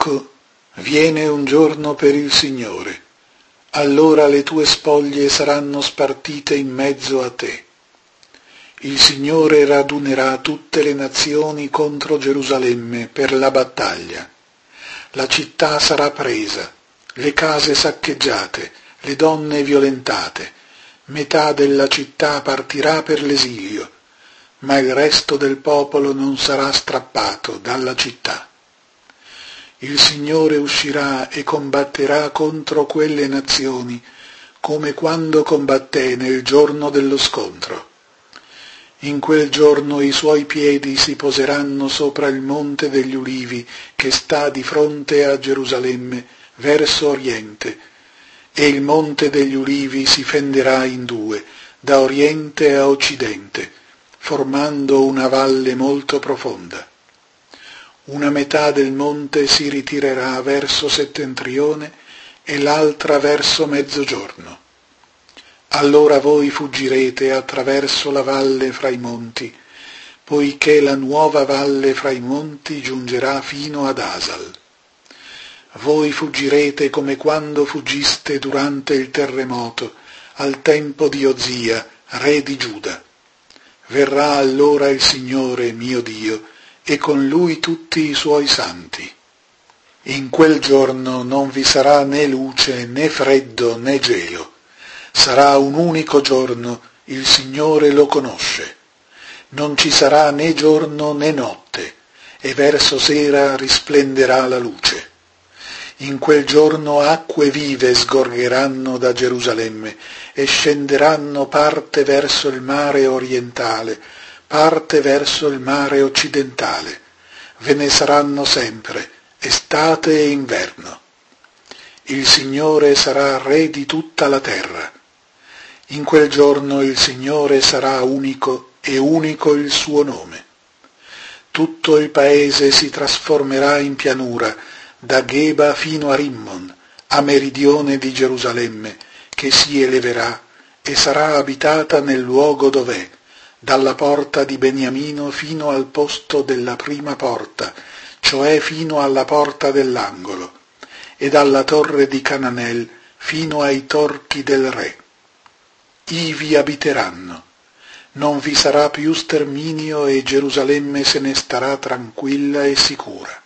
Ecco, viene un giorno per il Signore, allora le tue spoglie saranno spartite in mezzo a te. Il Signore radunerà tutte le nazioni contro Gerusalemme per la battaglia. La città sarà presa, le case saccheggiate, le donne violentate. Metà della città partirà per l'esilio, ma il resto del popolo non sarà strappato dalla città. Il Signore uscirà e combatterà contro quelle nazioni, come quando combatté nel giorno dello scontro. In quel giorno i suoi piedi si poseranno sopra il monte degli Ulivi che sta di fronte a Gerusalemme, verso oriente, e il monte degli Ulivi si fenderà in due, da oriente a occidente, formando una valle molto profonda. Una metà del monte si ritirerà verso settentrione e l'altra verso mezzogiorno. Allora voi fuggirete attraverso la valle fra i monti, poiché la nuova valle fra i monti giungerà fino ad Asal. Voi fuggirete come quando fuggiste durante il terremoto, al tempo di Ozia, re di Giuda. Verrà allora il Signore mio Dio, e con lui tutti i suoi santi. In quel giorno non vi sarà né luce, né freddo, né gelo. Sarà un unico giorno, il Signore lo conosce. Non ci sarà né giorno né notte, e verso sera risplenderà la luce. In quel giorno acque vive sgorgeranno da Gerusalemme e scenderanno parte verso il mare orientale, parte verso il mare occidentale. Ve ne saranno sempre, estate e inverno. Il Signore sarà re di tutta la terra. In quel giorno il Signore sarà unico e unico il suo nome. Tutto il paese si trasformerà in pianura, da Geba fino a Rimmon, a meridione di Gerusalemme, che si eleverà e sarà abitata nel luogo dov'è, dalla porta di Beniamino fino al posto della prima porta, cioè fino alla porta dell'angolo, e dalla torre di Cananel fino ai torchi del re. Ivi abiteranno. Non vi sarà più sterminio e Gerusalemme se ne starà tranquilla e sicura.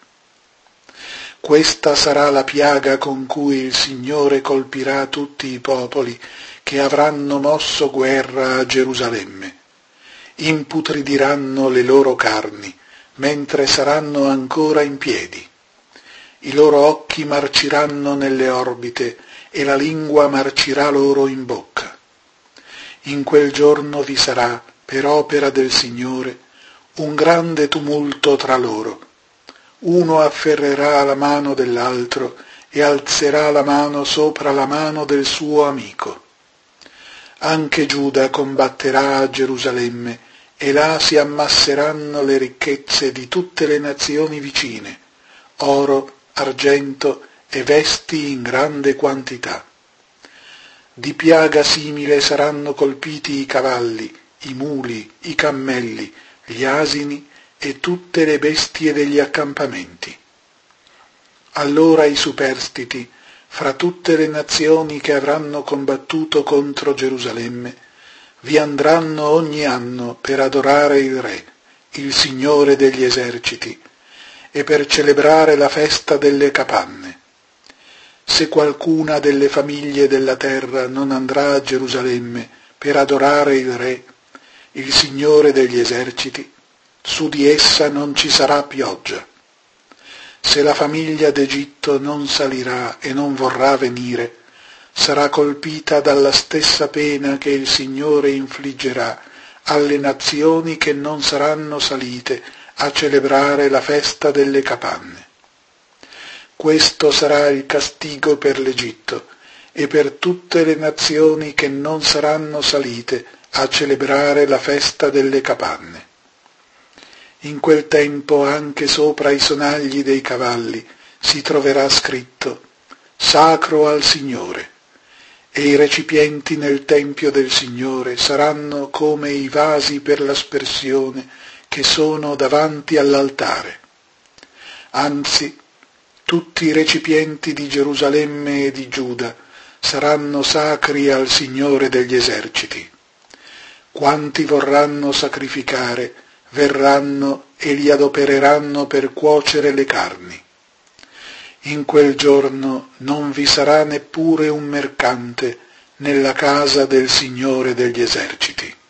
Questa sarà la piaga con cui il Signore colpirà tutti i popoli che avranno mosso guerra a Gerusalemme. Imputridiranno le loro carni, mentre saranno ancora in piedi. I loro occhi marciranno nelle orbite e la lingua marcirà loro in bocca. In quel giorno vi sarà, per opera del Signore, un grande tumulto tra loro. Uno afferrerà la mano dell'altro e alzerà la mano sopra la mano del suo amico. Anche Giuda combatterà a Gerusalemme e là si ammasseranno le ricchezze di tutte le nazioni vicine, oro, argento e vesti in grande quantità. Di piaga simile saranno colpiti i cavalli, i muli, i cammelli, gli asini e tutte le bestie degli accampamenti. Allora i superstiti, fra tutte le nazioni che avranno combattuto contro Gerusalemme, vi andranno ogni anno per adorare il Re, il Signore degli eserciti, e per celebrare la festa delle capanne. Se qualcuna delle famiglie della terra non andrà a Gerusalemme per adorare il Re, il Signore degli eserciti, su di essa non ci sarà pioggia. Se la famiglia d'Egitto non salirà e non vorrà venire, sarà colpita dalla stessa pena che il Signore infliggerà alle nazioni che non saranno salite a celebrare la festa delle capanne. Questo sarà il castigo per l'Egitto e per tutte le nazioni che non saranno salite a celebrare la festa delle capanne. In quel tempo anche sopra i sonagli dei cavalli si troverà scritto «Sacro al Signore», e i recipienti nel tempio del Signore saranno come i vasi per l'aspersione che sono davanti all'altare. Anzi, tutti i recipienti di Gerusalemme e di Giuda saranno sacri al Signore degli eserciti. Quanti vorranno sacrificare verranno e li adopereranno per cuocere le carni. In quel giorno non vi sarà neppure un mercante nella casa del Signore degli eserciti.